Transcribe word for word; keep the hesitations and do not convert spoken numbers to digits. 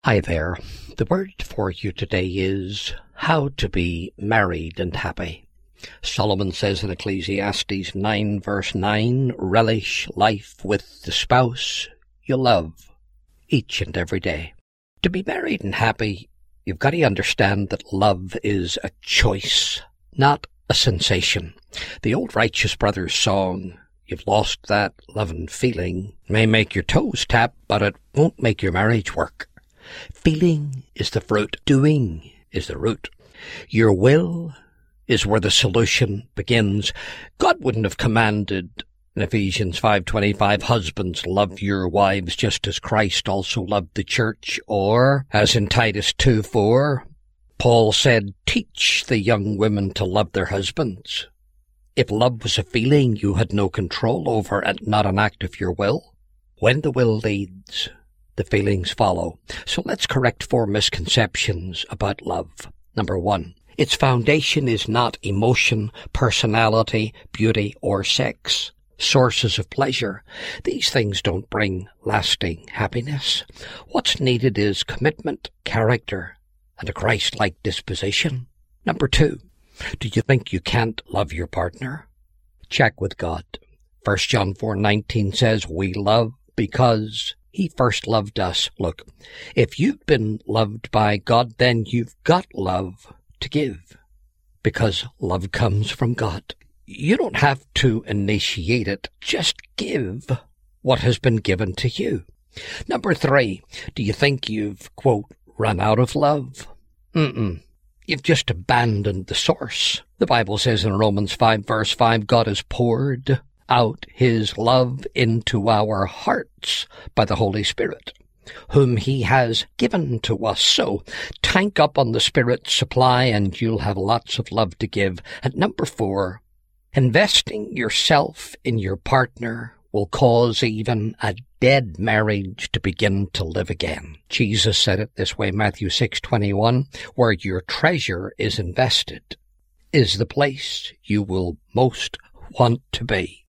Hi there. The word for you today is how to be married and happy. Solomon says in Ecclesiastes nine verse nine, relish life with the spouse you love each and every day. To be married and happy, you've got to understand that love is a choice, not a sensation. The old Righteous Brothers song, "You've lost that lovin' feeling," may make your toes tap, but it won't make your marriage work. Feeling is the fruit. Doing is the root. Your will is where the solution begins. God wouldn't have commanded in Ephesians five twenty-five, husbands, love your wives just as Christ also loved the church, or, as in Titus two four, Paul said, teach the young women to love their husbands. If love was a feeling you had no control over and not an act of your will, when the will leads, the feelings follow. So let's correct four misconceptions about love. Number one, its foundation is not emotion, personality, beauty, or sex. Sources of pleasure. These things don't bring lasting happiness. What's needed is commitment, character, and a Christ-like disposition. Number two, do you think you can't love your partner? Check with God. First John four nineteen says, we love because He first loved us. Look, if you've been loved by God, then you've got love to give, because love comes from God. You don't have to initiate it. Just give what has been given to you. Number three, do you think you've, quote, run out of love? Mm-mm. You've just abandoned the source. The Bible says in Romans five verse five, God has poured out His love into our hearts by the Holy Spirit, whom He has given to us. So tank up on the Spirit's supply and you'll have lots of love to give. And number four, investing yourself in your partner will cause even a dead marriage to begin to live again. Jesus said it this way, Matthew six twenty-one, where your treasure is invested is the place you will most want to be.